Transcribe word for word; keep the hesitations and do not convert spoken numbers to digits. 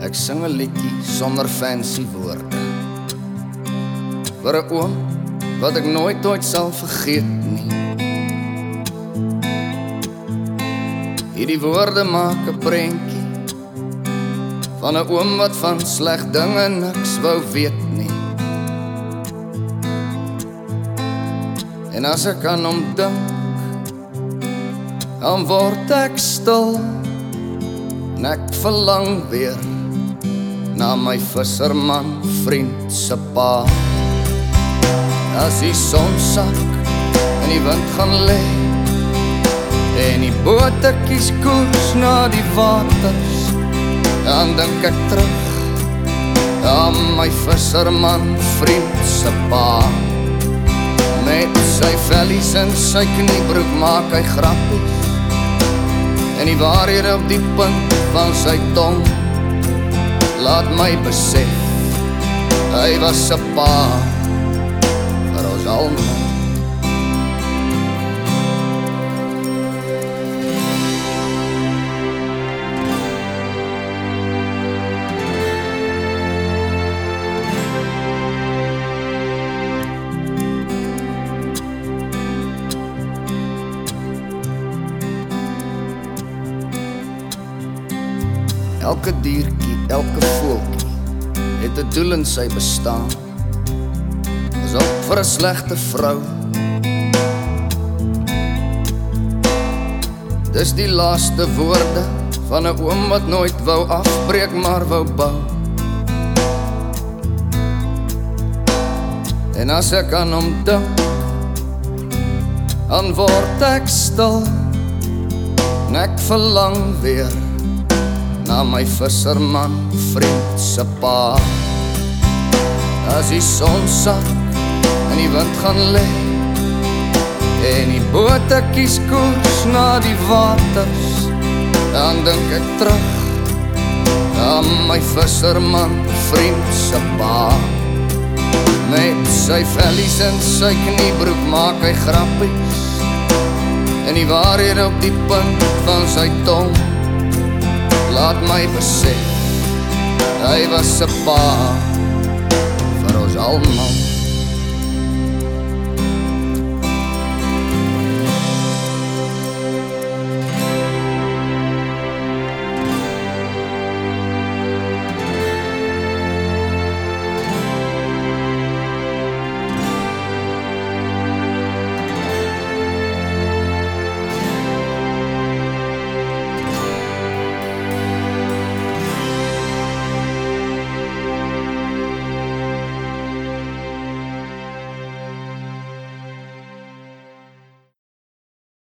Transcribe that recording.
Ek sing 'n liedjie sonder fancy woorde vir 'n oom wat ek nooit ooit sal vergeet nie. Hierdie woorde maak 'n prentjie van 'n oom wat van sleg dinge niks wou weet nie. En as ek aan hom dink, dan word ek stil en ek verlang weer na my visserman vriend se pa. As die son sak en die wind gaan lê en die bote kies koers na die waters, dan dink ek terug aan my visserman vriend se pa. Met sy vellies en sy kniebroek maak hy grappies en die waarhede op die punt van sy tong laat my besef hy was 'n pa vir ons almal. Elke diertjie, elke voeltjie het 'n doel in sy bestaan. Is op vir 'n slegte vrou. Dis die laaste woorde van 'n oom wat nooit wou afbreek maar wou bou. En as ek aan hom dink, dan word ek stil en ek verlang weer na my visserman vriend se pa. As die son sak en die wind gaan lê en die bote kies koers na die waters, dan dink ek terug aan my visserman vriend se pa. Met sy vellies en sy kniebroek maak hy grappies en die waarhede op die punt van sy tong laat my besef hy was 'n pa vir ons almal.